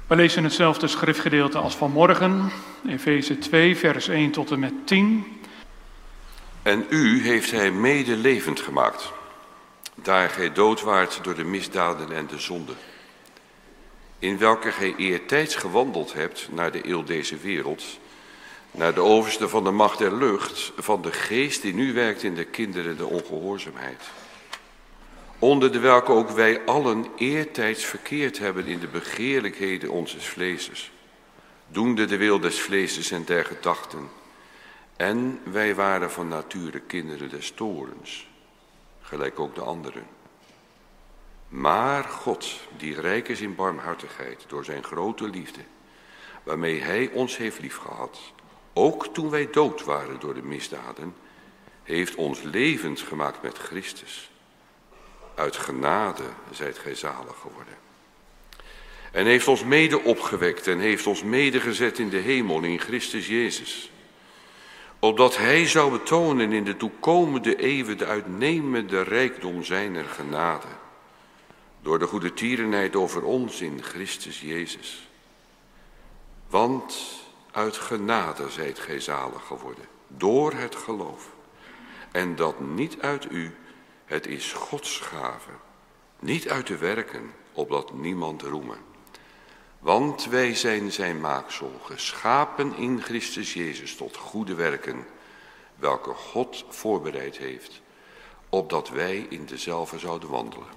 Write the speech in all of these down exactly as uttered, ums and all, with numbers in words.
We lezen hetzelfde schriftgedeelte als vanmorgen, Efeze twee, vers één tot en met tien. En u heeft hij mede levend gemaakt, daar gij dood waart door de misdaden en de zonden, in welke gij eertijds gewandeld hebt naar de eeuw deze wereld, naar de overste van de macht der lucht, van de geest die nu werkt in de kinderen de ongehoorzaamheid. Onder de welke ook wij allen eertijds verkeerd hebben in de begeerlijkheden onzes vleeses, doende de wil des vleeses en der gedachten. En wij waren van nature kinderen des toorns, gelijk ook de anderen. Maar God, die rijk is in barmhartigheid door zijn grote liefde, waarmee hij ons heeft liefgehad, ook toen wij dood waren door de misdaden, heeft ons levend gemaakt met Christus. Uit genade zijt gij zalig geworden. En heeft ons mede opgewekt en heeft ons mede gezet in de hemel in Christus Jezus. Opdat hij zou betonen in de toekomende eeuwen de uitnemende rijkdom zijner genade. Door de goede tierenheid over ons in Christus Jezus. Want uit genade zijt gij zalig geworden, door het geloof. En dat niet uit u, het is Gods gave, niet uit de werken, opdat niemand roemen. Want wij zijn zijn maaksel, geschapen in Christus Jezus tot goede werken, welke God voorbereid heeft, opdat wij in dezelfde zouden wandelen.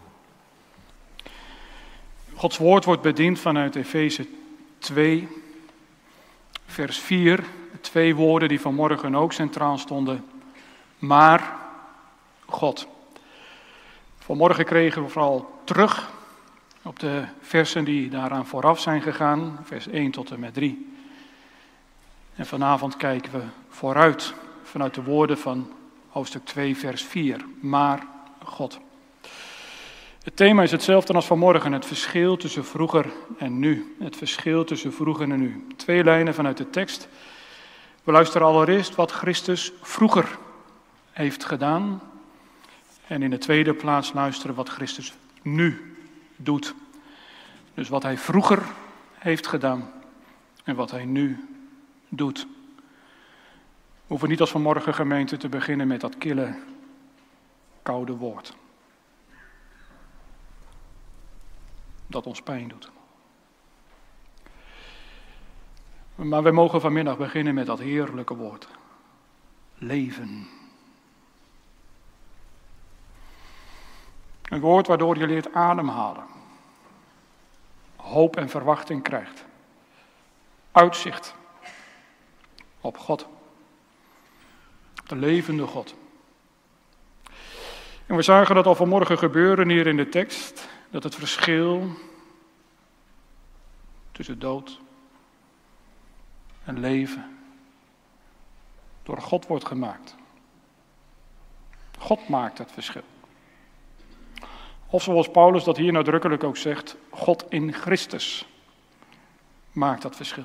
Gods woord wordt bediend vanuit Efeze twee, vers vier. Twee woorden die vanmorgen ook centraal stonden. Maar God. Vanmorgen kregen we vooral terug op de versen die daaraan vooraf zijn gegaan, vers één tot en met drie. En vanavond kijken we vooruit vanuit de woorden van hoofdstuk twee, vers vier. Maar God. Het thema is hetzelfde als vanmorgen, het verschil tussen vroeger en nu. Het verschil tussen vroeger en nu. Twee lijnen vanuit de tekst. We luisteren allereerst wat Christus vroeger heeft gedaan. En in de tweede plaats luisteren wat Christus nu doet. Dus wat hij vroeger heeft gedaan en wat hij nu doet. We hoeven niet als vanmorgen gemeente te beginnen met dat kille, koude woord. Dat ons pijn doet. Maar we mogen vanmiddag beginnen met dat heerlijke woord. Leven. Een woord waardoor je leert ademhalen. Hoop en verwachting krijgt. Uitzicht op God. De levende God. En we zagen dat al vanmorgen gebeuren hier in de tekst. Dat het verschil tussen dood en leven door God wordt gemaakt. God maakt het verschil. Of zoals Paulus dat hier nadrukkelijk ook zegt, God in Christus maakt dat verschil.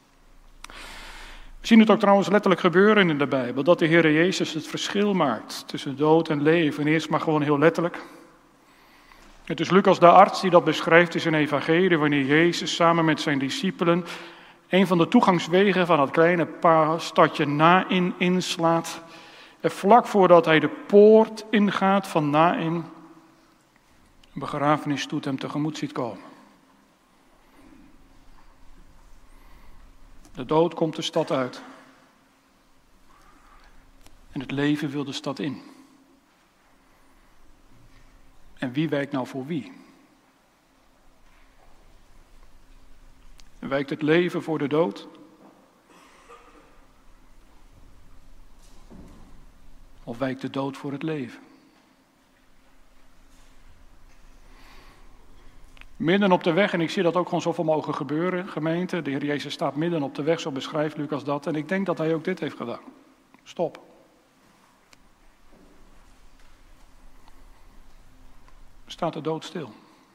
We zien het ook trouwens letterlijk gebeuren in de Bijbel, dat de Heer Jezus het verschil maakt tussen dood en leven. En eerst maar gewoon heel letterlijk. Het is Lucas de arts die dat beschrijft in zijn evangelie, wanneer Jezus samen met zijn discipelen een van de toegangswegen van dat kleine stadje Naïn inslaat. En vlak voordat hij de poort ingaat van Naïn, een begrafenisstoet hem tegemoet ziet komen. De dood komt de stad uit. En het leven wil de stad in. En wie wijkt nou voor wie? Wijkt het leven voor de dood? Of wijkt de dood voor het leven? Midden op de weg, en ik zie dat ook gewoon zoveel mogen gebeuren, gemeente. De Heer Jezus staat midden op de weg, zo beschrijft Lucas dat. En ik denk dat hij ook dit heeft gedaan. Stop. Staat de dood stil.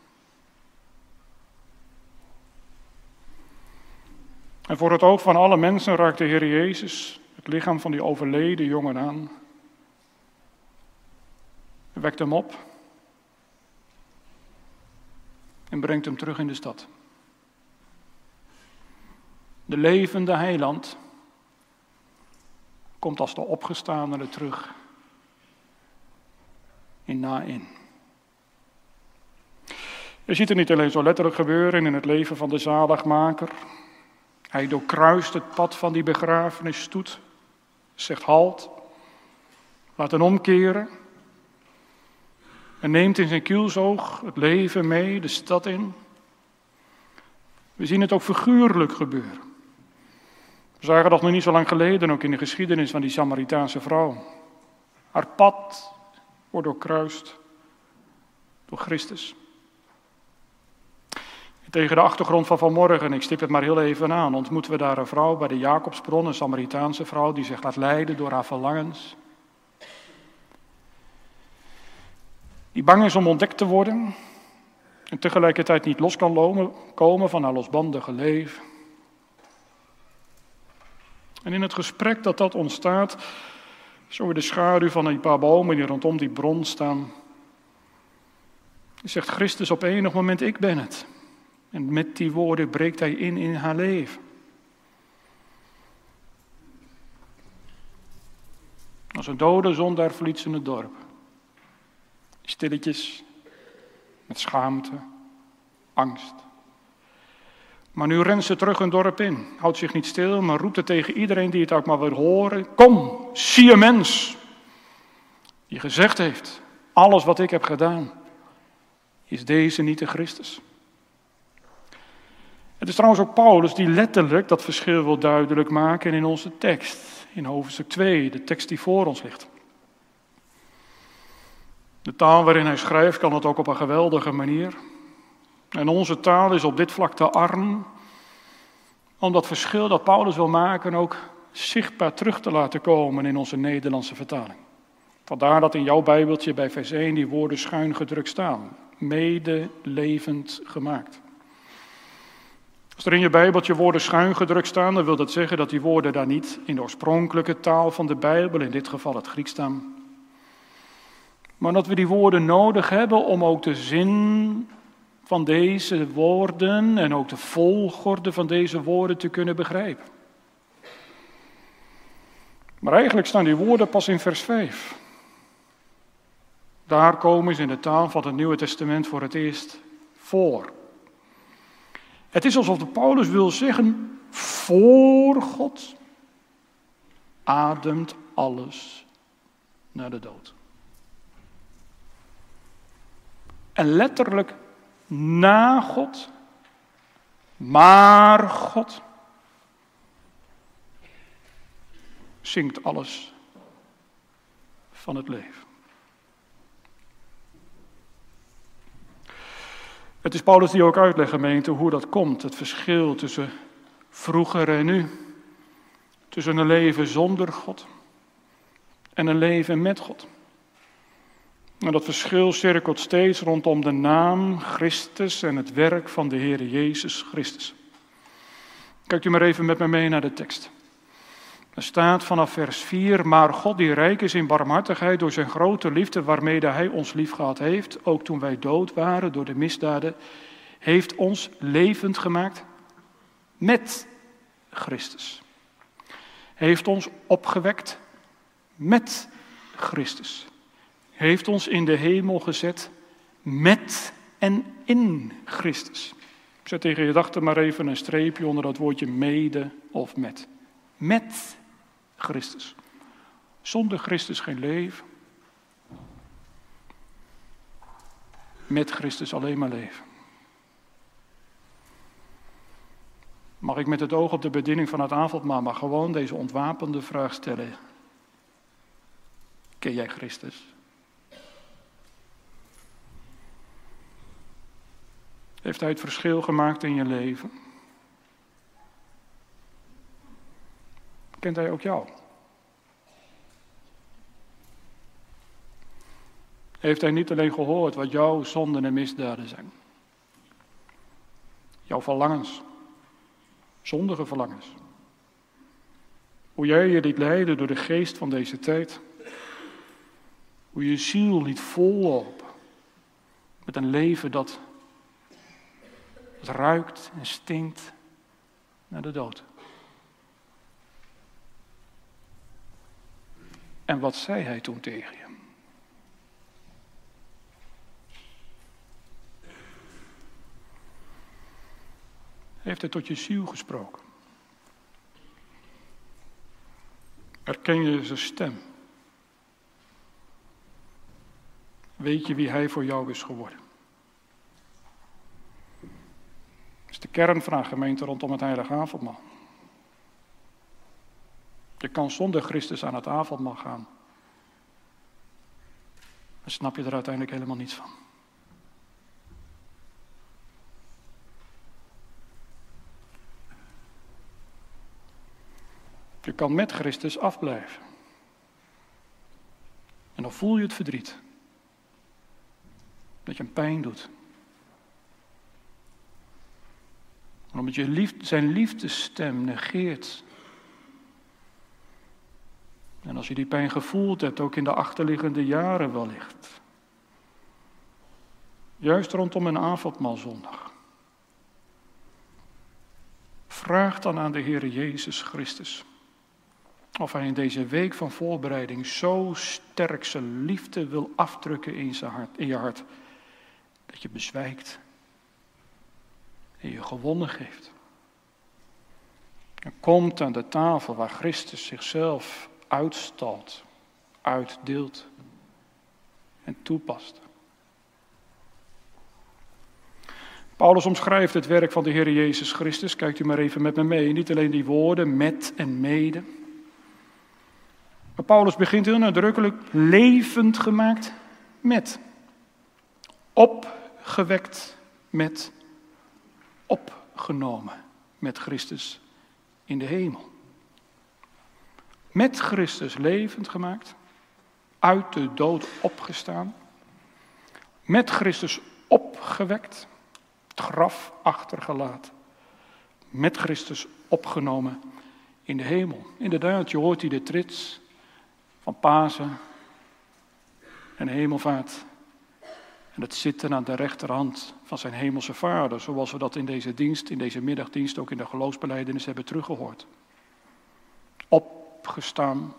En voor het oog van alle mensen raakt de Heer Jezus het lichaam van die overleden jongen aan. Wekt hem op. En brengt hem terug in de stad. de levende heiland, komt als de opgestandene terug in Naïn. Je ziet het niet alleen zo letterlijk gebeuren in het leven van de zaligmaker. Hij doorkruist het pad van die begrafenisstoet, zegt halt, laat hen omkeren en neemt in zijn kielzoog het leven mee, de stad in. We zien het ook figuurlijk gebeuren. We zagen dat nog niet zo lang geleden, ook in de geschiedenis van die Samaritaanse vrouw. Haar pad wordt doorkruist door Christus. Tegen de achtergrond van vanmorgen, ik stip het maar heel even aan, ontmoeten we daar een vrouw bij de Jacobsbron, een Samaritaanse vrouw die zich laat leiden door haar verlangens. Die bang is om ontdekt te worden en tegelijkertijd niet los kan komen van haar losbandige leven. En in het gesprek dat dat ontstaat, zo in de schaduw van een paar bomen die rondom die bron staan, zegt Christus op enig moment, ik ben het. En met die woorden breekt hij in in haar leven. Als een dode zondaar verliet ze het dorp. Stilletjes, met schaamte, angst. Maar nu rent ze terug een dorp in. Houdt zich niet stil, maar roept het tegen iedereen die het ook maar wil horen. Kom, zie een mens. Die gezegd heeft, alles wat ik heb gedaan, is deze niet de Christus. Het is trouwens ook Paulus die letterlijk dat verschil wil duidelijk maken in onze tekst. In hoofdstuk twee, de tekst die voor ons ligt. De taal waarin hij schrijft kan het ook op een geweldige manier. En onze taal is op dit vlak te arm om dat verschil dat Paulus wil maken ook zichtbaar terug te laten komen in onze Nederlandse vertaling. Vandaar dat in jouw Bijbeltje bij vers één die woorden schuin gedrukt staan. Mede levend gemaakt. Als er in je Bijbeltje woorden schuin gedrukt staan, dan wil dat zeggen dat die woorden daar niet in de oorspronkelijke taal van de Bijbel, in dit geval het Grieks, staan. Maar dat we die woorden nodig hebben om ook de zin van deze woorden en ook de volgorde van deze woorden te kunnen begrijpen. Maar eigenlijk staan die woorden pas in vers vijf. Daar komen ze in de taal van het Nieuwe Testament voor het eerst voor. Het is alsof de Paulus wil zeggen, voor God ademt alles naar de dood. En letterlijk na God, maar God, zingt alles van het leven. Het is Paulus die ook uitlegt, gemeente, hoe dat komt. Het verschil tussen vroeger en nu. Tussen een leven zonder God en een leven met God. En dat verschil cirkelt steeds rondom de naam Christus en het werk van de Heer Jezus Christus. Kijkt u maar even met me mee naar de tekst. Er staat vanaf vers vier, maar God die rijk is in barmhartigheid door zijn grote liefde waarmede hij ons liefgehad heeft, ook toen wij dood waren door de misdaden, heeft ons levend gemaakt met Christus. Heeft ons opgewekt met Christus. Heeft ons in de hemel gezet met en in Christus. Zet tegen je gedachten maar even een streepje onder dat woordje mede of met. Met Christus. Zonder Christus geen leven. Met Christus alleen maar leven. Mag ik met het oog op de bediening van het avondmaal maar gewoon deze ontwapende vraag stellen. Ken jij Christus? Heeft hij het verschil gemaakt in je leven? Kent hij ook jou? Heeft hij niet alleen gehoord wat jouw zonden en misdaden zijn? Jouw verlangens, zondige verlangens. Hoe jij je liet leiden door de geest van deze tijd. Hoe je ziel liet vollopen met een leven dat, dat ruikt en stinkt naar de dood. En wat zei hij toen tegen je? Heeft hij tot je ziel gesproken? Herken je zijn stem? Weet je wie hij voor jou is geworden? Dat is de kernvraag, gemeente, rondom het heilige avondmaal. Je kan zonder Christus aan het avondmaal gaan. Dan snap je er uiteindelijk helemaal niets van. Je kan met Christus afblijven. En dan voel je het verdriet. Dat je hem pijn doet. Maar omdat je liefde, zijn liefdesstem negeert. En als je die pijn gevoeld hebt, ook in de achterliggende jaren wellicht. Juist rondom een avondmaalzondag. Vraag dan aan de Heer Jezus Christus of hij in deze week van voorbereiding zo sterk zijn liefde wil afdrukken in, zijn hart, in je hart, dat je bezwijkt en je gewonnen geeft. En komt aan de tafel waar Christus zichzelf uitstalt, uitdeelt en toepast. Paulus omschrijft het werk van de Heer Jezus Christus. Kijkt u maar even met me mee. Niet alleen die woorden, met en mede. Maar Paulus begint heel nadrukkelijk, levend gemaakt met. Opgewekt met. Opgenomen met Christus in de hemel. Met Christus levend gemaakt. Uit de dood opgestaan. Met Christus opgewekt. Het graf achtergelaten. Met Christus opgenomen in de hemel. Inderdaad, je hoort hier de trits van Pasen en hemelvaart. En het zitten aan de rechterhand van zijn hemelse Vader. Zoals we dat in deze dienst, in deze middagdienst, ook in de geloofsbelijdenis hebben teruggehoord. Opgestaan.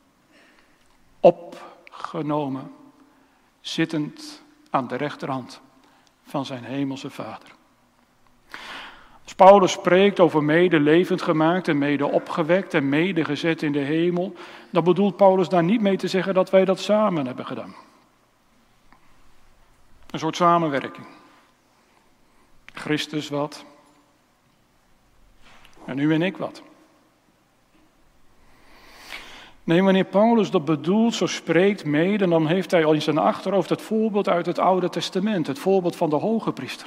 Opgenomen. Zittend aan de rechterhand van zijn hemelse Vader. Als Paulus spreekt over mede levend gemaakt en mede opgewekt en mede gezet in de hemel, dan bedoelt Paulus daar niet mee te zeggen dat wij dat samen hebben gedaan. Een soort samenwerking. Christus wat. En u en ik wat. Nee, wanneer Paulus dat bedoelt, zo spreekt mede, dan heeft hij al in zijn achterhoofd het voorbeeld uit het Oude Testament. Het voorbeeld van de hoge priester.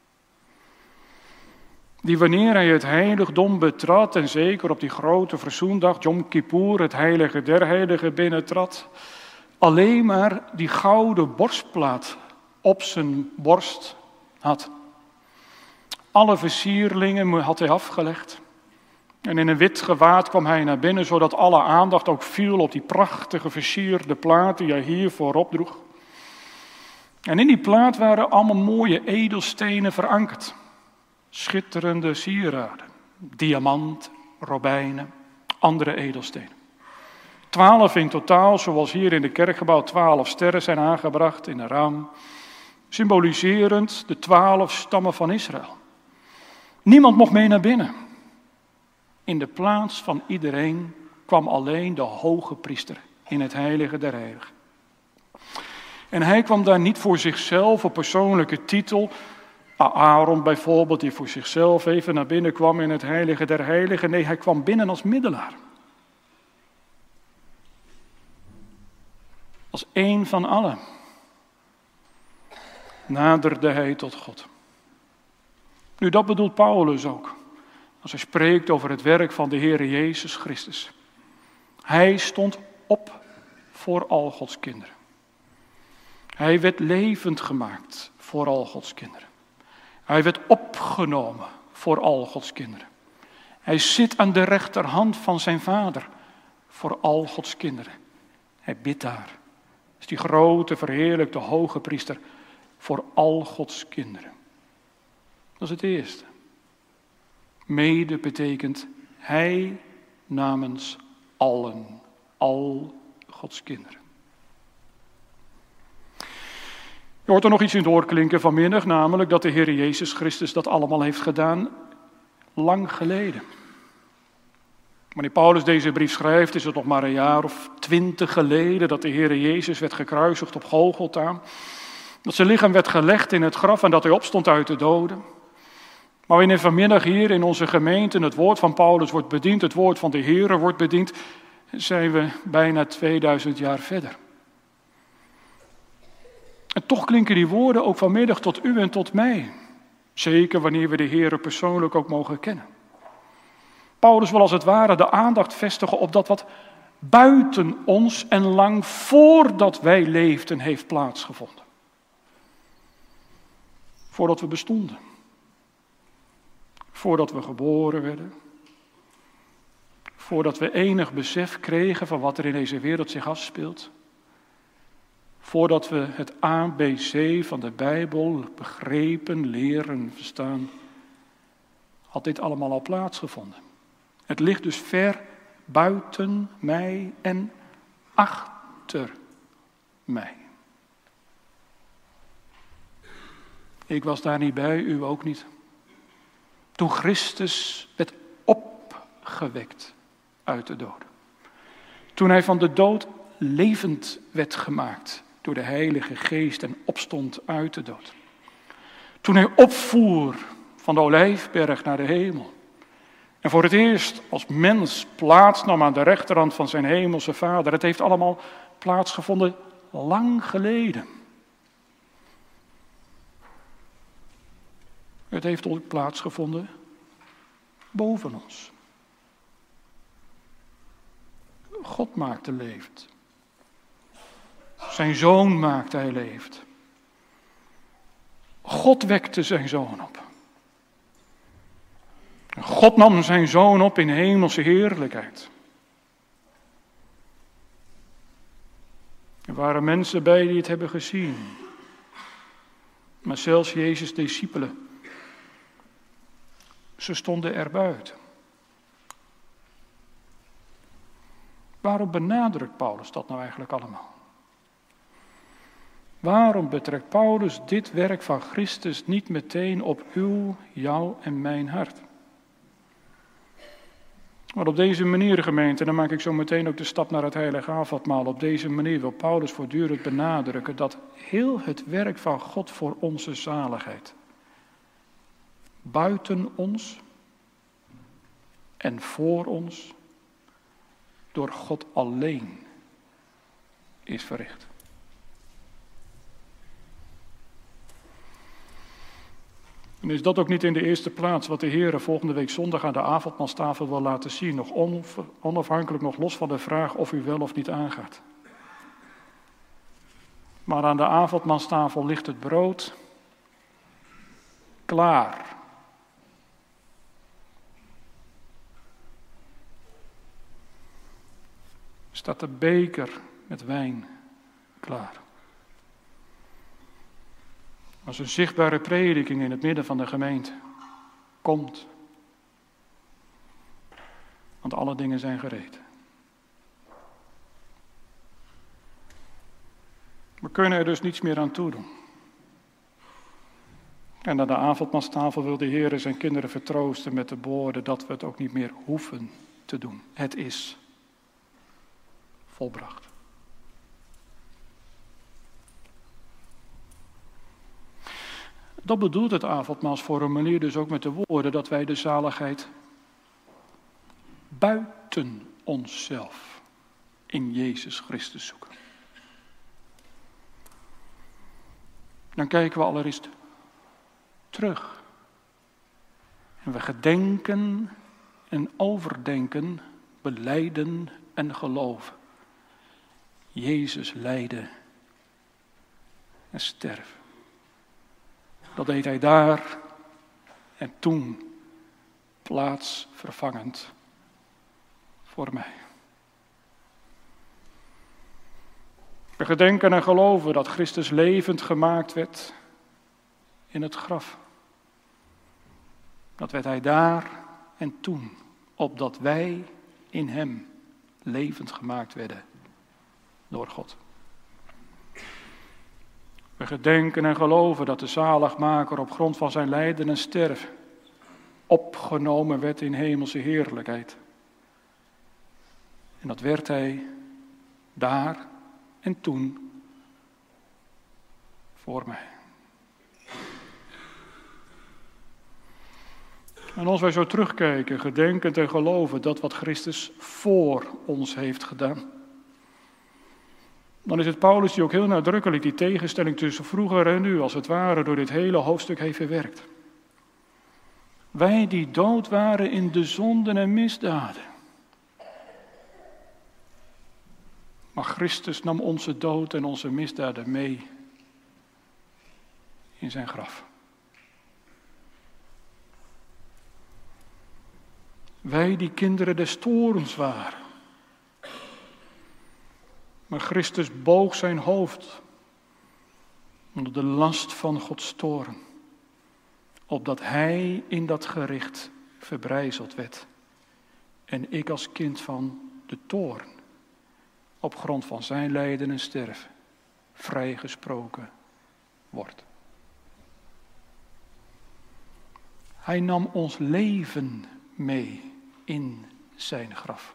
Die wanneer hij het heiligdom betrad, en zeker op die grote verzoendag, Yom Kippur, het heilige der heiligen binnentrad, alleen maar die gouden borstplaat op zijn borst had. Alle versierlingen had hij afgelegd. En in een wit gewaad kwam hij naar binnen, zodat alle aandacht ook viel op die prachtige versierde plaat die hij hier voorop droeg. En in die plaat waren allemaal mooie edelstenen verankerd. Schitterende sieraden, diamant, robijnen, andere edelstenen. Twaalf in totaal, zoals hier in de kerkgebouw twaalf sterren zijn aangebracht in een raam, symboliserend de twaalf stammen van Israël. Niemand mocht mee naar binnen. In de plaats van iedereen kwam alleen de hoge priester in het heilige der heiligen. En hij kwam daar niet voor zichzelf op persoonlijke titel. Aaron bijvoorbeeld, die voor zichzelf even naar binnen kwam in het heilige der heiligen. Nee, hij kwam binnen als middelaar. Als één van allen naderde hij tot God. Nu, dat bedoelt Paulus ook. Als hij spreekt over het werk van de Heer Jezus Christus. Hij stond op voor al Gods kinderen. Hij werd levend gemaakt voor al Gods kinderen. Hij werd opgenomen voor al Gods kinderen. Hij zit aan de rechterhand van zijn Vader voor al Gods kinderen. Hij bidt daar. Is die grote, verheerlijkte hoge priester voor al Gods kinderen. Dat is het eerste. Mede betekent hij namens allen, al Gods kinderen. Je hoort er nog iets in doorklinken vanmiddag, namelijk dat de Heer Jezus Christus dat allemaal heeft gedaan lang geleden. Wanneer Paulus deze brief schrijft, is het nog maar een jaar of twintig geleden dat de Heer Jezus werd gekruisigd op Golgotha. Dat zijn lichaam werd gelegd in het graf en dat hij opstond uit de doden. Maar wanneer vanmiddag hier in onze gemeente het woord van Paulus wordt bediend, het woord van de Heer wordt bediend, zijn we bijna tweeduizend jaar verder. En toch klinken die woorden ook vanmiddag tot u en tot mij. Zeker wanneer we de Heer persoonlijk ook mogen kennen. Paulus wil als het ware de aandacht vestigen op dat wat buiten ons en lang voordat wij leefden heeft plaatsgevonden. Voordat we bestonden. Voordat we geboren werden. Voordat we enig besef kregen van wat er in deze wereld zich afspeelt. Voordat we het A B C van de Bijbel begrepen, leren, verstaan, had dit allemaal al plaatsgevonden. Het ligt dus ver buiten mij en achter mij. Ik was daar niet bij, u ook niet. Toen Christus werd opgewekt uit de doden. Toen hij van de dood levend werd gemaakt door de Heilige Geest en opstond uit de dood. Toen hij opvoer van de Olijfberg naar de hemel. En voor het eerst als mens plaatsnam aan de rechterhand van zijn hemelse Vader. Het heeft allemaal plaatsgevonden lang geleden. Het heeft ook plaatsgevonden boven ons. God maakte levend. Zijn zoon maakte hij levend. God wekte zijn zoon op. God nam zijn zoon op in hemelse heerlijkheid. Er waren mensen bij die het hebben gezien. Maar zelfs Jezus' discipelen. Ze stonden er buiten. Waarom benadrukt Paulus dat nou eigenlijk allemaal? Waarom betrekt Paulus dit werk van Christus niet meteen op uw, jou en mijn hart? Maar op deze manier, gemeente, dan maak ik zo meteen ook de stap naar het heilige avondmaal. Op deze manier wil Paulus voortdurend benadrukken dat heel het werk van God voor onze zaligheid buiten ons en voor ons door God alleen is verricht. En is dat ook niet in de eerste plaats wat de Heer volgende week zondag aan de avondmaalstafel wil laten zien, nog onafhankelijk, nog los van de vraag of u wel of niet aangaat. Maar aan de avondmaalstafel ligt het brood klaar. Staat de beker met wijn klaar. Als een zichtbare prediking in het midden van de gemeente komt. Want alle dingen zijn gereed. We kunnen er dus niets meer aan toedoen. En aan de avondmaalstafel wil de Heer zijn kinderen vertroosten met de woorden dat we het ook niet meer hoeven te doen. Het is volbracht. Dat bedoelt het avondmaalsformulier dus ook met de woorden dat wij de zaligheid buiten onszelf in Jezus Christus zoeken. Dan kijken we allereerst terug. En we gedenken en overdenken, belijden en geloven. Jezus lijden en sterven. Dat deed hij daar en toen plaatsvervangend voor mij. We gedenken en geloven dat Christus levend gemaakt werd in het graf. Dat werd hij daar en toen, opdat wij in hem levend gemaakt werden door God. We gedenken en geloven dat de zaligmaker op grond van zijn lijden en sterven opgenomen werd in hemelse heerlijkheid. En dat werd hij daar en toen voor mij. En als wij zo terugkijken, gedenkend en geloven dat wat Christus voor ons heeft gedaan, dan is het Paulus die ook heel nadrukkelijk die tegenstelling tussen vroeger en nu, als het ware, door dit hele hoofdstuk heeft verwerkt. Wij die dood waren in de zonden en misdaden. Maar Christus nam onze dood en onze misdaden mee in zijn graf. Wij die kinderen des toorns waren. Maar Christus boog zijn hoofd onder de last van Gods toorn, opdat hij in dat gericht verbrijzeld werd. En ik als kind van de toorn, op grond van zijn lijden en sterven, vrijgesproken word. Hij nam ons leven mee in zijn graf.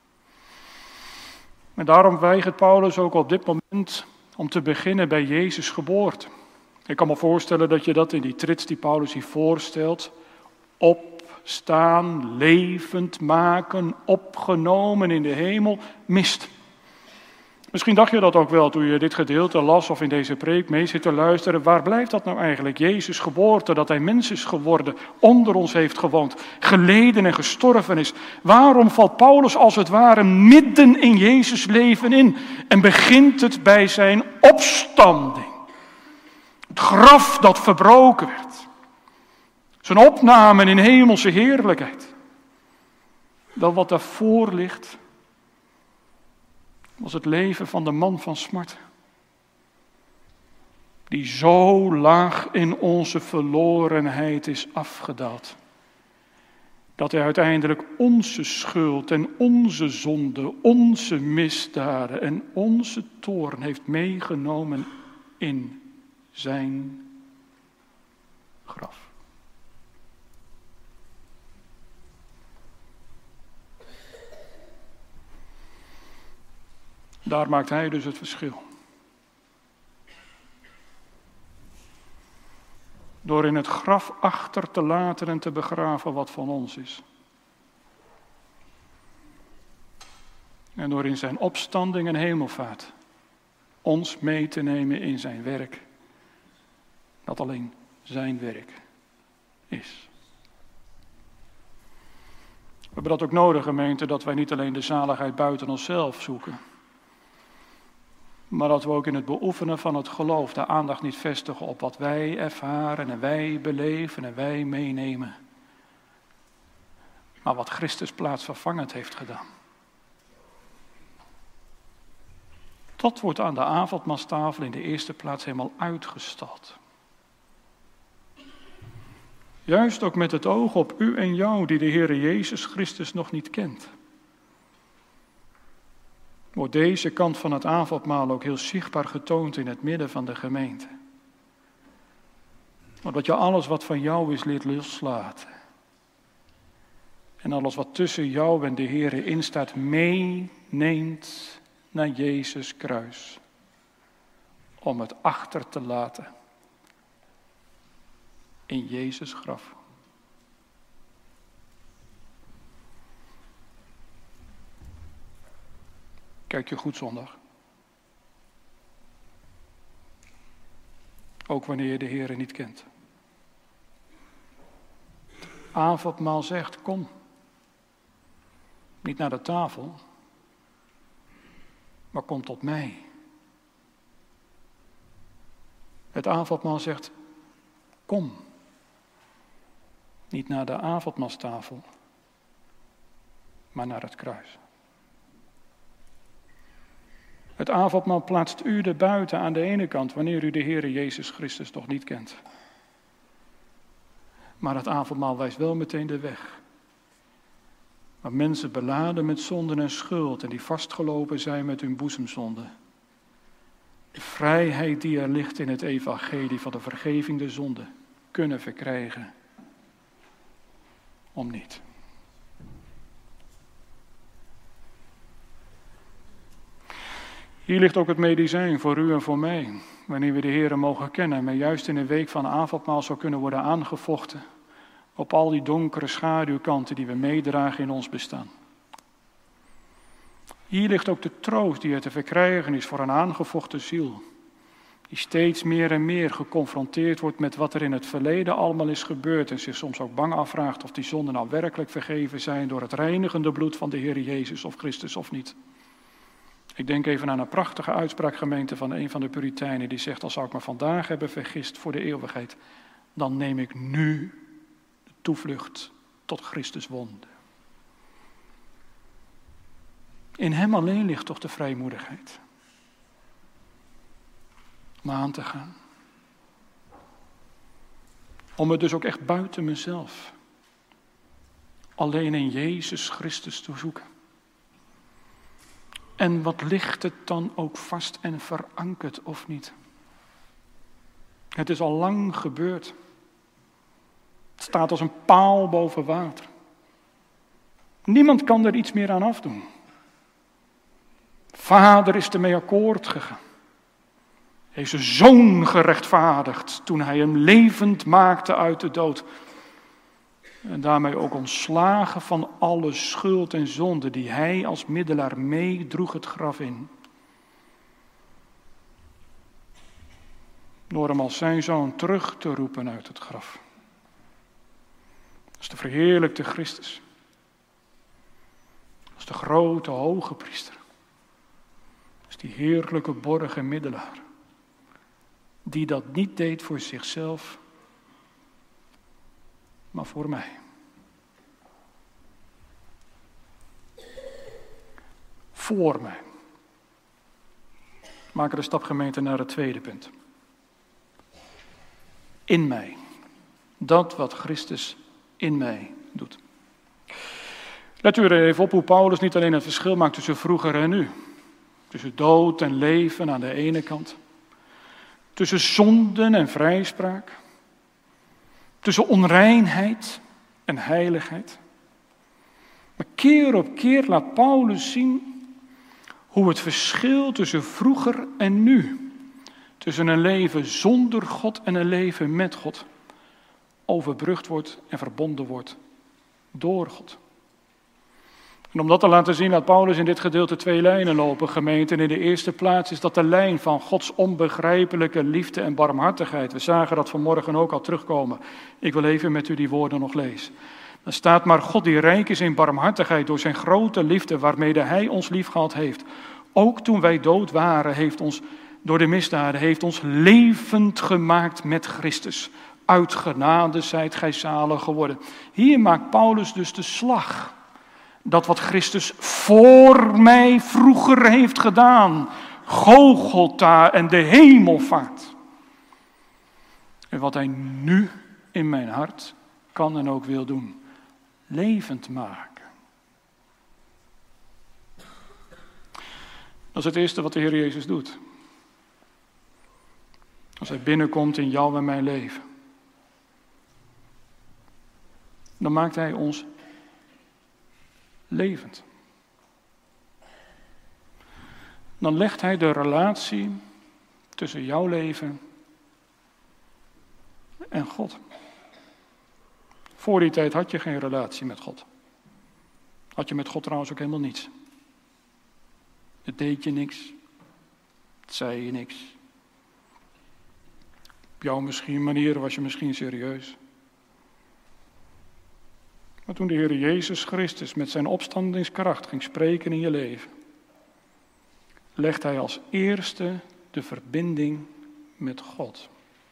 En daarom weigert Paulus ook op dit moment om te beginnen bij Jezus' geboorte. Ik kan me voorstellen dat je dat in die trits die Paulus hier voorstelt, opstaan, levend maken, opgenomen in de hemel, mist. Misschien dacht je dat ook wel toen je dit gedeelte las of in deze preek mee zit te luisteren. Waar blijft dat nou eigenlijk? Jezus' geboorte, dat hij mens is geworden, onder ons heeft gewoond, geleden en gestorven is. Waarom valt Paulus als het ware midden in Jezus' leven in en begint het bij zijn opstanding? Het graf dat verbroken werd. Zijn opname in hemelse heerlijkheid. Wel wat daarvoor ligt, was het leven van de man van smart. Die zo laag in onze verlorenheid is afgedaald. Dat hij uiteindelijk onze schuld en onze zonde, onze misdaden en onze toorn heeft meegenomen in zijn graf. Daar maakt hij dus het verschil. Door in het graf achter te laten en te begraven wat van ons is. En door in zijn opstanding en hemelvaart ons mee te nemen in zijn werk. Dat alleen zijn werk is. We hebben dat ook nodig, gemeente, dat wij niet alleen de zaligheid buiten onszelf zoeken. Maar dat we ook in het beoefenen van het geloof de aandacht niet vestigen op wat wij ervaren en wij beleven en wij meenemen. Maar wat Christus plaatsvervangend heeft gedaan. Dat wordt aan de avondmaalstafel in de eerste plaats helemaal uitgestald. Juist ook met het oog op u en jou die de Heere Jezus Christus nog niet kent. Wordt deze kant van het avondmaal ook heel zichtbaar getoond in het midden van de gemeente. Omdat je alles wat van jou is leert loslaten. En alles wat tussen jou en de Heere instaat meeneemt naar Jezus kruis. Om het achter te laten in Jezus graf. Kijk je goed zondag. Ook wanneer je de Heere niet kent. Het avondmaal zegt, kom. Niet naar de tafel, maar kom tot mij. Het avondmaal zegt, kom. Niet naar de avondmaalstafel, maar naar het kruis. Het avondmaal plaatst u er buiten aan de ene kant, wanneer u de Heere Jezus Christus nog niet kent. Maar het avondmaal wijst wel meteen de weg. Waar mensen beladen met zonden en schuld en die vastgelopen zijn met hun boezemzonden, de vrijheid die er ligt in het evangelie van de vergeving der zonde kunnen verkrijgen om niet. Hier ligt ook het medicijn voor u en voor mij, wanneer we de Heere mogen kennen, maar juist in een week van avondmaal zou kunnen worden aangevochten op al die donkere schaduwkanten die we meedragen in ons bestaan. Hier ligt ook de troost die er te verkrijgen is voor een aangevochten ziel, die steeds meer en meer geconfronteerd wordt met wat er in het verleden allemaal is gebeurd en zich soms ook bang afvraagt of die zonden nou werkelijk vergeven zijn door het reinigende bloed van de Heer Jezus of Christus of niet. Ik denk even aan een prachtige uitspraak, gemeente, van een van de Puritijnen die zegt: als zou ik me vandaag hebben vergist voor de eeuwigheid, dan neem ik nu de toevlucht tot Christus wonde. In hem alleen ligt toch de vrijmoedigheid om aan te gaan. Om het dus ook echt buiten mezelf, alleen in Jezus Christus te zoeken. En wat ligt het dan ook vast en verankerd of niet? Het is al lang gebeurd. Het staat als een paal boven water. Niemand kan er iets meer aan afdoen. Vader is ermee akkoord gegaan. Hij heeft zijn zoon gerechtvaardigd toen hij hem levend maakte uit de dood. En daarmee ook ontslagen van alle schuld en zonde die hij als middelaar meedroeg het graf in. Door hem als zijn zoon terug te roepen uit het graf. Dat is de verheerlijkte Christus. Dat is de grote hoge priester. Dat is die heerlijke borg en middelaar. Die dat niet deed voor zichzelf, maar voor mij. Voor mij. We maken de stap, gemeente, naar het tweede punt. In mij. Dat wat Christus in mij doet. Let u er even op hoe Paulus niet alleen het verschil maakt tussen vroeger en nu. Tussen dood en leven aan de ene kant. Tussen zonden en vrijspraak. Tussen onreinheid en heiligheid. Maar keer op keer laat Paulus zien hoe het verschil tussen vroeger en nu, tussen een leven zonder God en een leven met God, overbrugd wordt en verbonden wordt door God. En om dat te laten zien laat Paulus in dit gedeelte twee lijnen lopen, gemeente. En in de eerste plaats is dat de lijn van Gods onbegrijpelijke liefde en barmhartigheid. We zagen dat vanmorgen ook al terugkomen. Ik wil even met u die woorden nog lezen. Dan staat: maar God die rijk is in barmhartigheid door zijn grote liefde waarmee hij ons liefgehad heeft. Ook toen wij dood waren, heeft ons door de misdaden, heeft ons levend gemaakt met Christus. Uit genade zijt gij zalig geworden. Hier maakt Paulus dus de slag. Dat wat Christus voor mij vroeger heeft gedaan. Golgotha en de hemelvaart. En wat hij nu in mijn hart kan en ook wil doen. Levend maken. Dat is het eerste wat de Heer Jezus doet. Als hij binnenkomt in jou en mijn leven. Dan maakt hij ons levend. Dan legt hij de relatie tussen jouw leven en God. Voor die tijd had je geen relatie met God. Had je met God trouwens ook helemaal niets. Het deed je niks. Het zei je niks. Op jouw misschien manier was je misschien serieus. Maar toen de Heer Jezus Christus met zijn opstandingskracht ging spreken in je leven, legt hij als eerste de verbinding met God.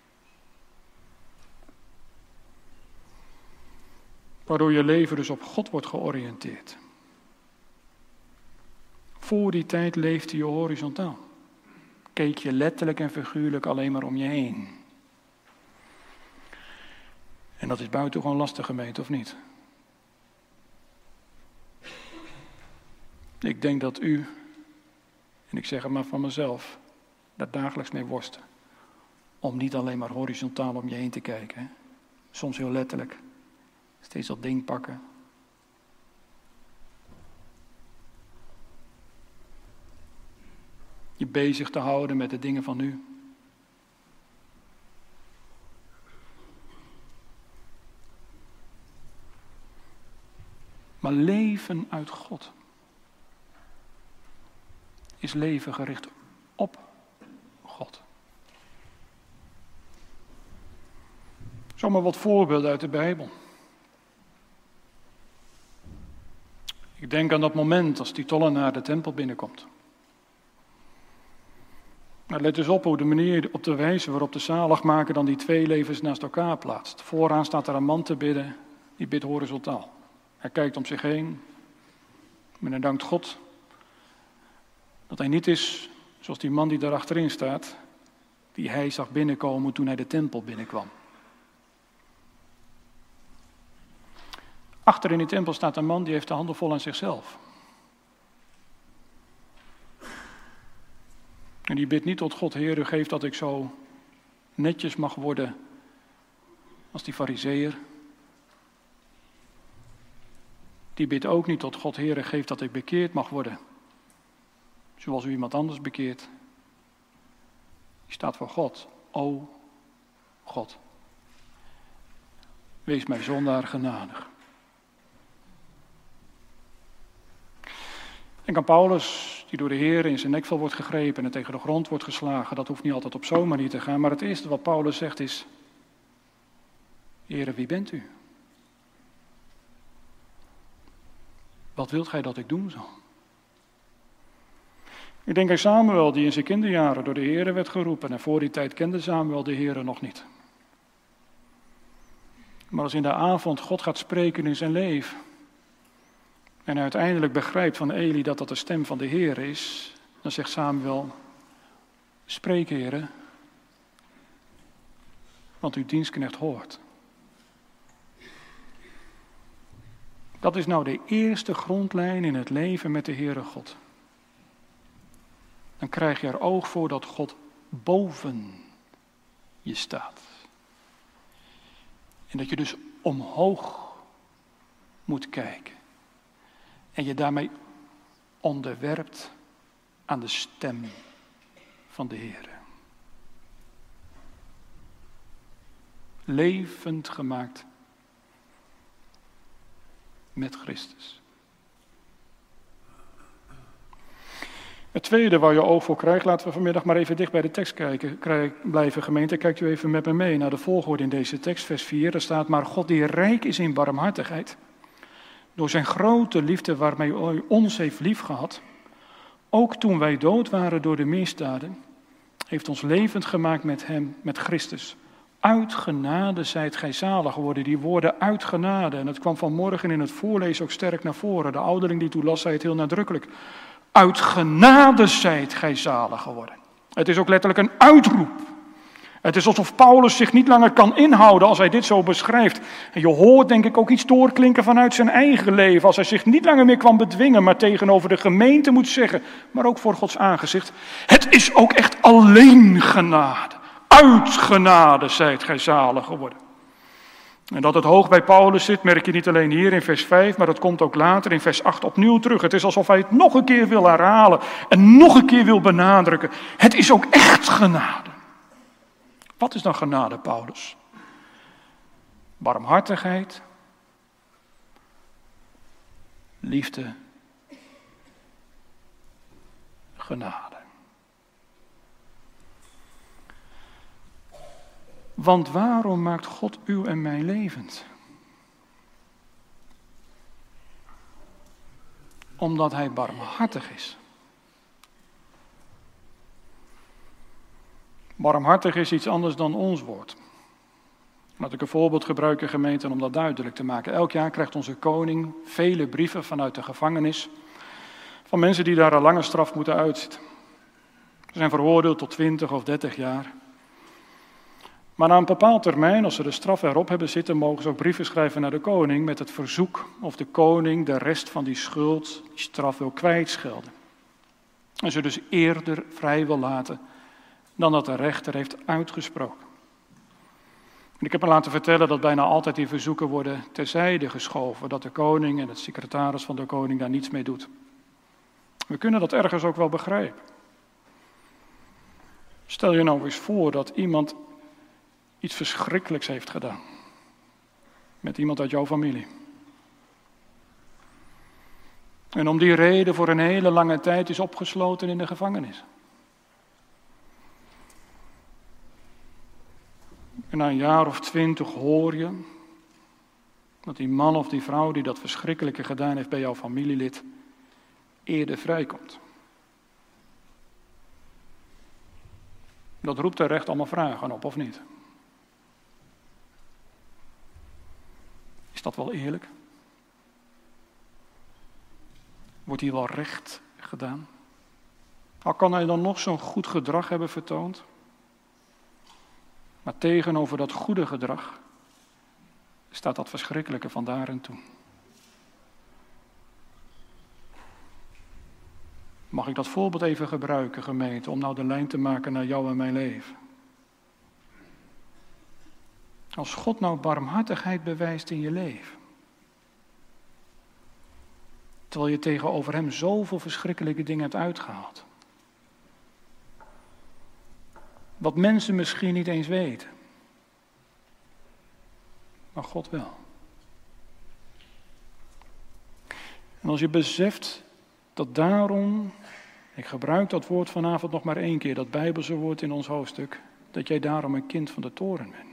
Waardoor je leven dus op God wordt georiënteerd. Voor die tijd leefde je horizontaal. Keek je letterlijk en figuurlijk alleen maar om je heen. En dat is buitengewoon lastig, gemeente, of niet? Ik denk dat u, en ik zeg het maar van mezelf, daar dagelijks mee worstelen. Om niet alleen maar horizontaal om je heen te kijken. Hè? Soms heel letterlijk. Steeds dat ding pakken. Je bezig te houden met de dingen van nu. Maar leven uit God is leven gericht op God. Zomaar wat voorbeelden uit de Bijbel. Ik denk aan dat moment als die tollenaar de tempel binnenkomt. Nou, let eens op hoe de manier, op de wijze waarop de zaligmaker dan die twee levens naast elkaar plaatst. Vooraan staat er een man te bidden, die bidt horizontaal. Hij kijkt om zich heen en hij dankt God dat hij niet is zoals die man die daar achterin staat, die hij zag binnenkomen toen hij de tempel binnenkwam. Achter in die tempel staat een man die heeft de handen vol aan zichzelf. En die bidt niet tot God, Heer, u geeft dat ik zo netjes mag worden als die farizeeër. Die bidt ook niet tot God, Heer, geef dat ik bekeerd mag worden zoals u iemand anders bekeert. Die staat voor God. O God, wees mij zondaar genadig. Denk aan Paulus, die door de Heer in zijn nekvel wordt gegrepen en tegen de grond wordt geslagen. Dat hoeft niet altijd op zo'n manier te gaan. Maar het eerste wat Paulus zegt is, Heere, wie bent u? Wat wilt gij dat ik doen zal? Ik denk aan Samuel, die in zijn kinderjaren door de Heere werd geroepen. En voor die tijd kende Samuel de Heere nog niet. Maar als in de avond God gaat spreken in zijn leven en uiteindelijk begrijpt van Eli dat dat de stem van de Heer is, dan zegt Samuel, spreek Heere, want uw dienstknecht hoort. Dat is nou de eerste grondlijn in het leven met de Heere God. Dan krijg je er oog voor dat God boven je staat. En dat je dus omhoog moet kijken. En je daarmee onderwerpt aan de stem van de Heer. Levend gemaakt met Christus. Het tweede waar je oog voor krijgt, laten we vanmiddag maar even dicht bij de tekst kijken, blijven gemeente. Kijkt u even met me mee naar de volgorde in deze tekst, vers vier. Er staat, maar God die rijk is in barmhartigheid, door zijn grote liefde waarmee hij ons heeft liefgehad, ook toen wij dood waren door de misdaden, heeft ons levend gemaakt met hem, met Christus. Uit genade zijt gij zalig geworden. Die woorden uit genade. En het kwam vanmorgen in het voorlezen ook sterk naar voren. De ouderling die toen las, zei het heel nadrukkelijk. Uit genade zijt gij zalig geworden. Het is ook letterlijk een uitroep. Het is alsof Paulus zich niet langer kan inhouden als hij dit zo beschrijft. En je hoort denk ik ook iets doorklinken vanuit zijn eigen leven. Als hij zich niet langer meer kan bedwingen, maar tegenover de gemeente moet zeggen. Maar ook voor Gods aangezicht. Het is ook echt alleen genade. Uit genade zijt gij zalig geworden. En dat het hoog bij Paulus zit, merk je niet alleen hier in vers vijf, maar dat komt ook later in vers acht opnieuw terug. Het is alsof hij het nog een keer wil herhalen en nog een keer wil benadrukken. Het is ook echt genade. Wat is dan genade, Paulus? Barmhartigheid, liefde, genade. Want waarom maakt God u en mij levend? Omdat hij barmhartig is. Barmhartig is iets anders dan ons woord. Laat ik een voorbeeld gebruiken, gemeente, om dat duidelijk te maken. Elk jaar krijgt onze koning vele brieven vanuit de gevangenis van mensen die daar een lange straf moeten uitzitten. Ze zijn veroordeeld tot twintig of dertig jaar. Maar na een bepaald termijn, als ze de straf erop hebben zitten, mogen ze ook brieven schrijven naar de koning met het verzoek of de koning de rest van die schuld, die straf wil kwijtschelden. En ze dus eerder vrij wil laten dan dat de rechter heeft uitgesproken. En ik heb me laten vertellen dat bijna altijd die verzoeken worden terzijde geschoven, dat de koning en het secretaris van de koning daar niets mee doet. We kunnen dat ergens ook wel begrijpen. Stel je nou eens voor dat iemand iets verschrikkelijks heeft gedaan. Met iemand uit jouw familie. En om die reden voor een hele lange tijd is opgesloten in de gevangenis. En na een jaar of twintig hoor je dat die man of die vrouw die dat verschrikkelijke gedaan heeft bij jouw familielid eerder vrijkomt. Dat roept terecht allemaal vragen op, of niet? Is dat wel eerlijk? Wordt hier wel recht gedaan? Al kan hij dan nog zo'n goed gedrag hebben vertoond. Maar tegenover dat goede gedrag staat dat verschrikkelijke van daar en toen. Mag ik dat voorbeeld even gebruiken, gemeente, om nou de lijn te maken naar jou en mijn leven? Als God nou barmhartigheid bewijst in je leven, terwijl je tegenover hem zoveel verschrikkelijke dingen hebt uitgehaald, wat mensen misschien niet eens weten, maar God wel. En als je beseft dat daarom, ik gebruik dat woord vanavond nog maar één keer, dat Bijbelse woord in ons hoofdstuk, dat jij daarom een kind van de toren bent.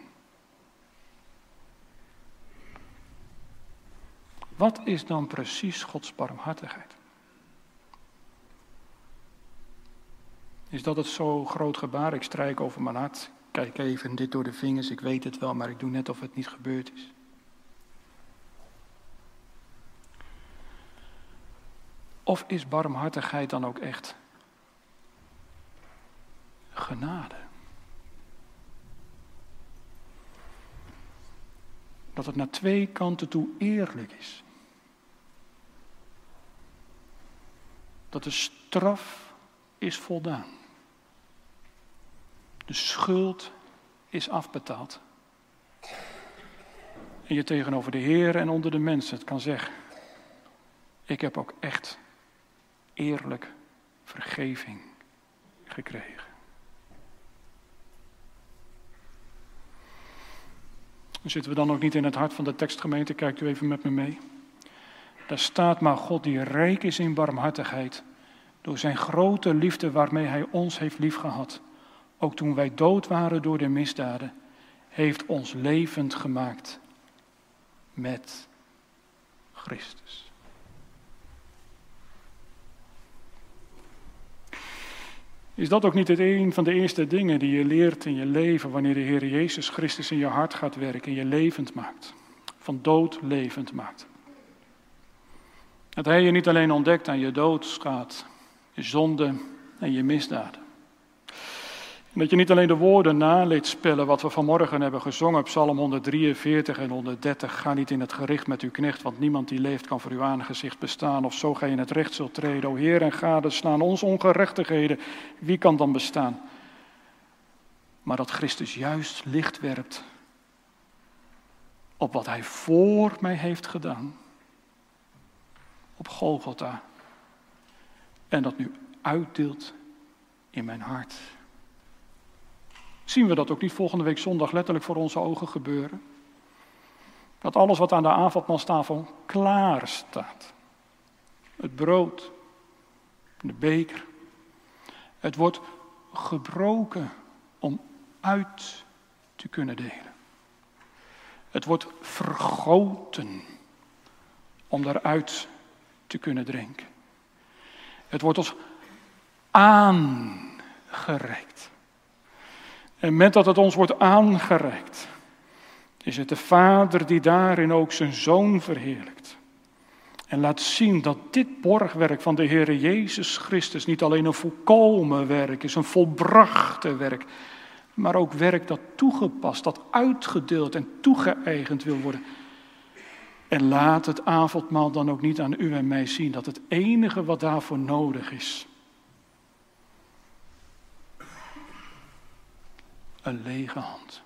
Wat is dan precies Gods barmhartigheid? Is dat het zo groot gebaar? Ik strijk over mijn hart, kijk even dit door de vingers, ik weet het wel, maar ik doe net of het niet gebeurd is. Of is barmhartigheid dan ook echt genade? Dat het naar twee kanten toe eerlijk is. Dat de straf is voldaan. De schuld is afbetaald. En je tegenover de Heer en onder de mensen het kan zeggen: ik heb ook echt eerlijk vergeving gekregen. Zitten we dan ook niet in het hart van de tekstgemeente? Kijkt u even met me mee. Daar staat: maar God die rijk is in barmhartigheid, door zijn grote liefde waarmee hij ons heeft liefgehad, ook toen wij dood waren door de misdaden, heeft ons levend gemaakt met Christus. Is dat ook niet het een van de eerste dingen die je leert in je leven wanneer de Heer Jezus Christus in je hart gaat werken en je levend maakt, van dood levend maakt? Dat hij je niet alleen ontdekt aan je doodschat, je zonde en je misdaden. En dat je niet alleen de woorden naleed spellen wat we vanmorgen hebben gezongen, Psalm honderddrieënveertig en honderddertig. Ga niet in het gericht met uw knecht, want niemand die leeft kan voor uw aangezicht bestaan. Of zo gij in het recht zult treden. O Heer en gadeslaan ons ongerechtigheden, wie kan dan bestaan? Maar dat Christus juist licht werpt op wat hij voor mij heeft gedaan. Op Golgotha. En dat nu uitdeelt in mijn hart. Zien we dat ook niet volgende week zondag letterlijk voor onze ogen gebeuren? Dat alles wat aan de avondmaalstafel klaar staat. Het brood, de beker. Het wordt gebroken om uit te kunnen delen. Het wordt vergoten om daaruit te kunnen drinken. Het wordt ons aangereikt. En met dat het ons wordt aangereikt, is het de Vader die daarin ook zijn Zoon verheerlijkt. En laat zien dat dit borgwerk van de Heere Jezus Christus niet alleen een volkomen werk is, een volbrachte werk, maar ook werk dat toegepast, dat uitgedeeld en toegeëigend wil worden. En laat het avondmaal dan ook niet aan u en mij zien dat het enige wat daarvoor nodig is, een lege hand.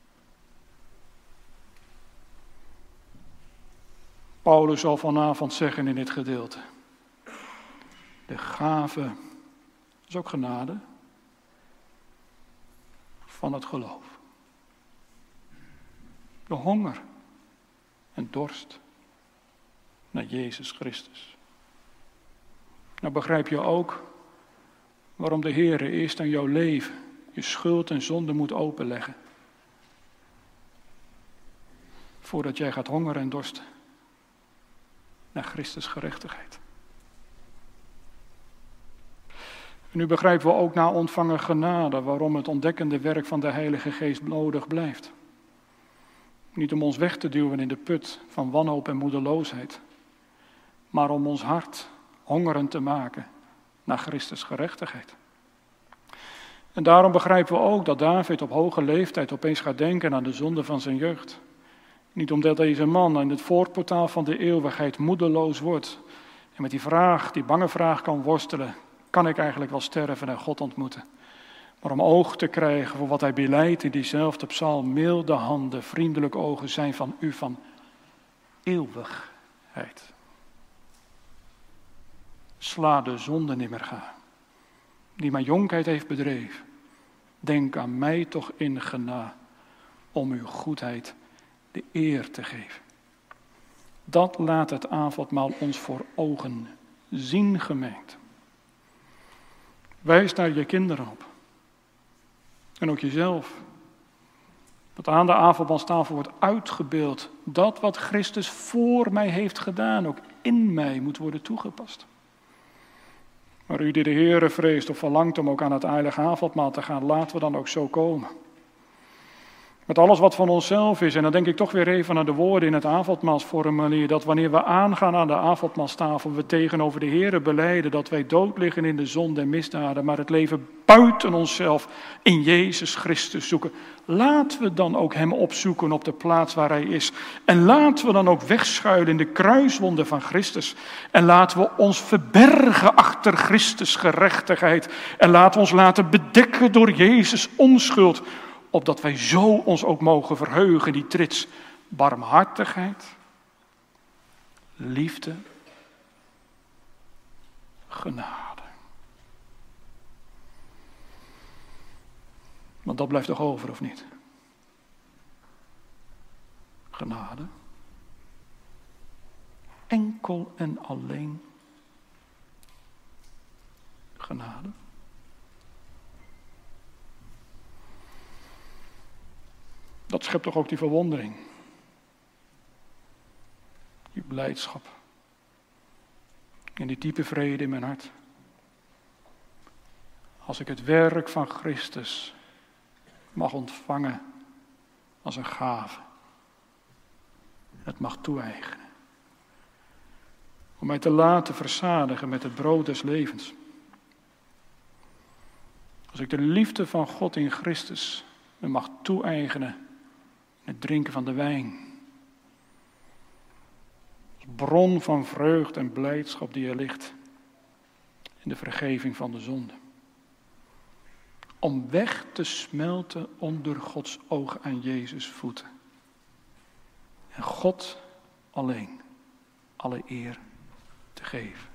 Paulus zal vanavond zeggen in dit gedeelte: de gave is ook genade van het geloof. De honger en dorst naar Jezus Christus. Nou begrijp je ook waarom de Heere eerst aan jouw leven je schuld en zonde moet openleggen. Voordat jij gaat hongeren en dorsten naar Christus gerechtigheid. En nu begrijpen we ook na ontvangen genade waarom het ontdekkende werk van de Heilige Geest nodig blijft. Niet om ons weg te duwen in de put van wanhoop en moedeloosheid, maar om ons hart hongerend te maken naar Christus gerechtigheid. En daarom begrijpen we ook dat David op hoge leeftijd opeens gaat denken aan de zonde van zijn jeugd. Niet omdat deze man in het voorportaal van de eeuwigheid moedeloos wordt en met die vraag, die bange vraag kan worstelen: kan ik eigenlijk wel sterven en God ontmoeten? Maar om oog te krijgen voor wat hij beleidt in diezelfde psalm: milde handen, vriendelijke ogen zijn van u van eeuwigheid. Sla de zonde nimmer ga, die mijn jonkheid heeft bedreven. Denk aan mij toch in gena, om uw goedheid de eer te geven. Dat laat het avondmaal ons voor ogen zien, gemeente. Wijs daar je kinderen op. En ook jezelf. Dat aan de avondmaalstafel wordt uitgebeeld. Dat wat Christus voor mij heeft gedaan, ook in mij moet worden toegepast. Maar u die de Heere vreest of verlangt om ook aan het heilige avondmaal te gaan, laten we dan ook zo komen. Met alles wat van onszelf is, en dan denk ik toch weer even aan de woorden in het avondmaalsformulier, dat wanneer we aangaan aan de avondmaalstafel, we tegenover de Heere belijden dat wij dood liggen in de zonde en misdaden, maar het leven buiten onszelf in Jezus Christus zoeken. Laten we dan ook hem opzoeken op de plaats waar hij is. En laten we dan ook wegschuilen in de kruiswonden van Christus. En laten we ons verbergen achter Christus gerechtigheid. En laten we ons laten bedekken door Jezus onschuld, opdat wij zo ons ook mogen verheugen in die trits barmhartigheid, liefde, genade. Want dat blijft toch over, of niet? Genade. Enkel en alleen genade. Dat schept toch ook die verwondering. Die blijdschap. En die diepe vrede in mijn hart. Als ik het werk van Christus mag ontvangen als een gave. Het mag toe-eigenen. Om mij te laten verzadigen met het brood des levens. Als ik de liefde van God in Christus me mag toe-eigenen in het drinken van de wijn. Als bron van vreugde en blijdschap die er ligt in de vergeving van de zonde. Om weg te smelten onder Gods oog aan Jezus' voeten. En God alleen alle eer te geven.